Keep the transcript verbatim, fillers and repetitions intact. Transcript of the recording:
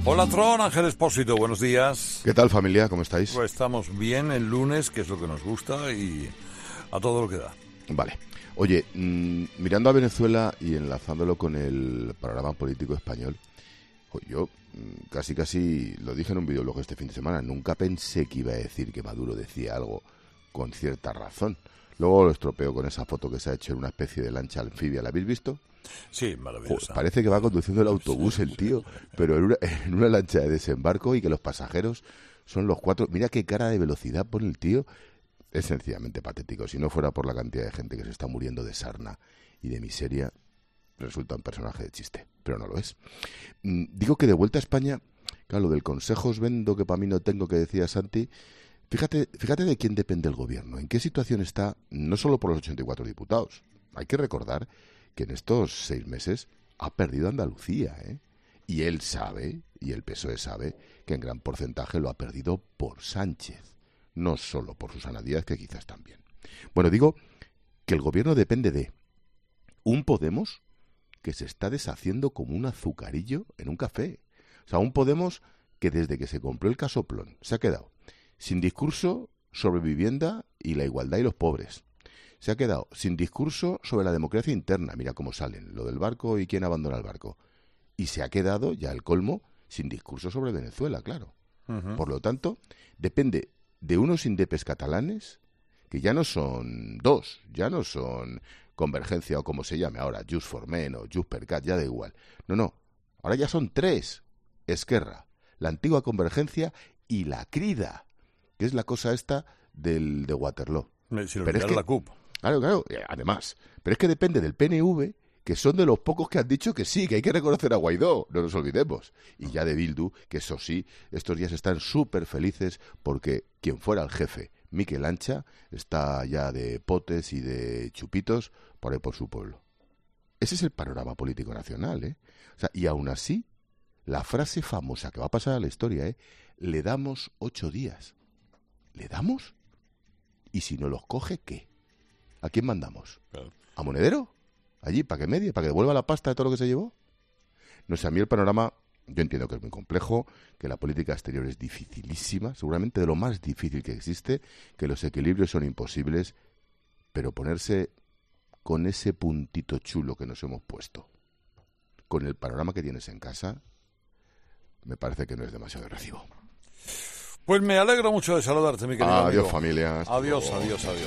Hola Tron, Ángel Espósito, buenos días. ¿Qué tal, familia? ¿Cómo estáis? Pues estamos bien el lunes, que es lo que nos gusta, y a todo lo que da. Vale. Oye, mmm, mirando a Venezuela y enlazándolo con el panorama político español, yo mmm, casi casi lo dije en un videoblog este fin de semana, nunca pensé que iba a decir que Maduro decía algo con cierta razón. Luego lo estropeo con esa foto que se ha hecho en una especie de lancha anfibia, ¿la habéis visto? Sí, maravillosa. Parece que va conduciendo el autobús el tío, pero en una, en una lancha de desembarco y que los pasajeros son los cuatro. Mira qué cara de velocidad pone el tío. Es sencillamente patético. Si no fuera por la cantidad de gente que se está muriendo de sarna y de miseria, resulta un personaje de chiste, pero no lo es. Mm, digo que de vuelta a España, claro, lo del consejo os vendo que para mí no tengo, que decía Santi. Fíjate, fíjate de quién depende el gobierno, en qué situación está, no solo por los ochenta y cuatro diputados. Hay que recordar que en estos seis meses ha perdido Andalucía, ¿eh? Y él sabe, y el P S O E sabe, que en gran porcentaje lo ha perdido por Sánchez, no solo por Susana Díaz, que quizás también. Bueno, digo que el gobierno depende de un Podemos que se está deshaciendo como un azucarillo en un café. O sea, un Podemos que desde que se compró el casoplón se ha quedado sin discurso sobre vivienda y la igualdad y los pobres. Se ha quedado sin discurso sobre la democracia interna. Mira cómo salen, lo del barco y quién abandona el barco. Y se ha quedado, ya el colmo, sin discurso sobre Venezuela, claro. Uh-huh. Por lo tanto, depende de unos indepes catalanes, que ya no son dos, ya no son Convergencia o como se llame ahora, Junts for Men o Junts per Cat, ya da igual. No, no, ahora ya son tres. Esquerra, la antigua Convergencia y la Crida, que es la cosa esta del de Waterloo. Si lo pero es que, la C U P. Claro, claro, además. Pero es que depende del P N V, que son de los pocos que han dicho que sí, que hay que reconocer a Guaidó, no nos olvidemos. Y ya de Bildu, que eso sí, estos días están súper felices porque quien fuera el jefe, Mikel Ancha, está ya de potes y de chupitos por ahí por su pueblo. Ese es el panorama político nacional, ¿eh? O sea, y aún así, la frase famosa que va a pasar a la historia, ¿eh? Le damos ocho días. ¿Le damos? ¿Y si no los coge, qué? ¿A quién mandamos? Claro. ¿A Monedero? ¿Allí? ¿Para que medie? ¿Para que devuelva la pasta de todo lo que se llevó? No sé, a mí el panorama, yo entiendo que es muy complejo, que la política exterior es dificilísima, seguramente de lo más difícil que existe, que los equilibrios son imposibles, pero ponerse con ese puntito chulo que nos hemos puesto, con el panorama que tienes en casa, me parece que no es demasiado de recibo. Pues me alegro mucho de saludarte, mi querido Adiós, amigo. familia. Adiós, adiós, adiós.